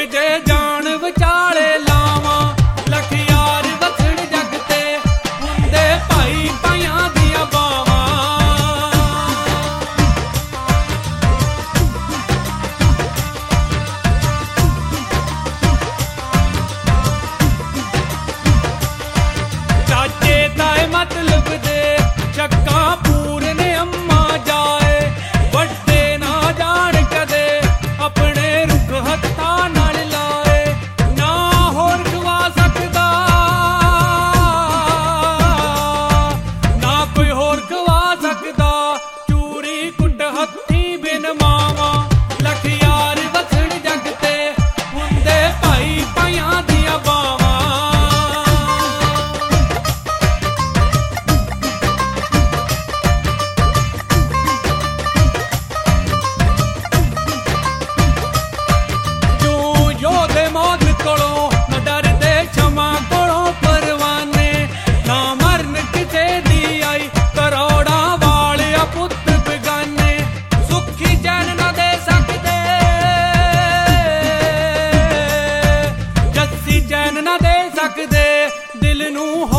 ਜੇ ਜਾਨ ਵਿਚਾਲੇ ਲਾਵਾਂ ਲੱਖ ਯਾਰ ਵਸਣ ਜੱਗ ਤੇ ਹੁੰਦੇ ਭਾਈ ਭਾਈਆਂ ਦੀਆਂ ਬਾਵਾਂ ਚਾਚੇ ਤਾਏ ਮਤਲਬ ਦੇ ਚੱਕਾਂ ਪੂਰਨ ਅੰਮਾ ਜਾਏ ਵੱਡੇ ਨਾ ਜਾਣ ਕਦੇ ਆਪਣੇ ਰੁੱਖ ਹੱਥਾਂ ਨਾਲ ਲਾਏ ਨਾ ਹੋਰ ਖਵਾ ਸਕਦਾ ਨਾ ਕੋਈ ਹੋਰ ਖਵਾ ਸਕਦਾ ਚੂਰੀ ਕੁੱਟ ਹੱਥੀਂ ਬਿਨ ਮਾਵਾਂ ਲੱਖ ਯਾਰ ਵਸਣ ਜੱਗ ਤੇ ਹੁੰਦੇ ਭਾਈ ਭਾਈਆਂ ਦੀਆਂ ਬਾਵਾਂ ਯੋਧੇ ਮੌਤ ਕੋਲੋਂ ਨਾ ਡਰਦੇ ਛਮਾ ਕੋਲੋਂ ਪਰਵਾਨੇ ਨਾ ਮਰਨ ਕਿਸੇ ਦੀ ਆਈ ਕਰੋੜਾਂ ਵਾਲਿਆ ਪੁੱਤ ਬੇਗਾਨੇ ਸੁੱਖੀ ਚੈਨ ਨਾ ਦੇ ਸਕਦੇ ਜੱਸੀ ਚੈਨ ਨਾ ਦੇ ਸਕਦੇ ਦਿਲ ਨੂੰ